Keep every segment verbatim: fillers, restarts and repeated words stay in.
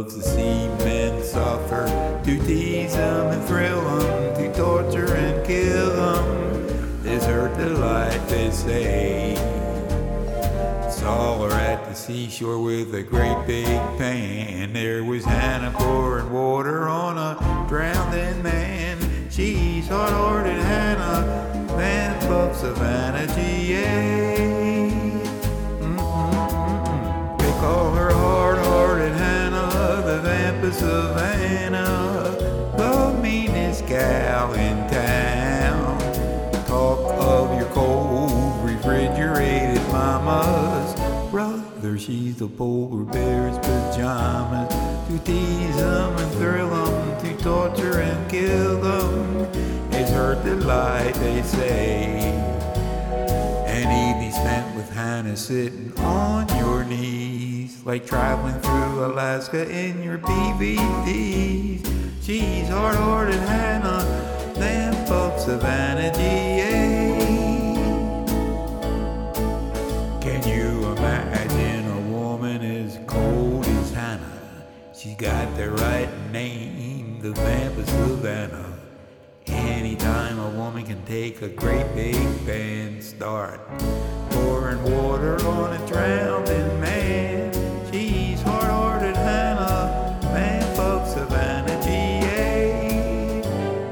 loves to see men suffer, to tease them and thrill them, to torture and kill them. Is her delight, they say. Saw her at the seashore with a great big pan. There was Hannah pouring water on a drowning man. She's hard-hearted Hannah, Van Buff Savannah, G A. Mm-mm-mm-mm. They call her hard-hearted Hannah, the Vampa Savannah, the meanest gal in town. Talk of your cold, refrigerated mamas, brother, she's the polar bear's pajamas. To tease them and thrill them, to torture and kill them, is her delight, they say. An evening spent with Hannah sitting on your knees, like traveling through Alaska in your B V Ds. She's hard-hearted Hannah, Van Buff Savannah, G A. Can you imagine a woman as cold as Hannah? She's got the right name, the Vampa Savannah. Anytime a woman can take a great big pan, start pouring water on a drowning man. She's hard-hearted Hannah, Van Buff Savannah, G A.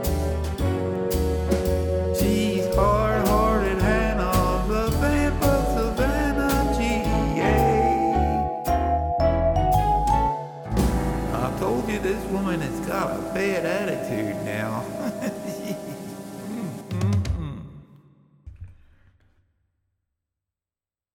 She's hard-hearted Hannah, the Van Buff Savannah, G A. I told you this woman has got a bad attitude now.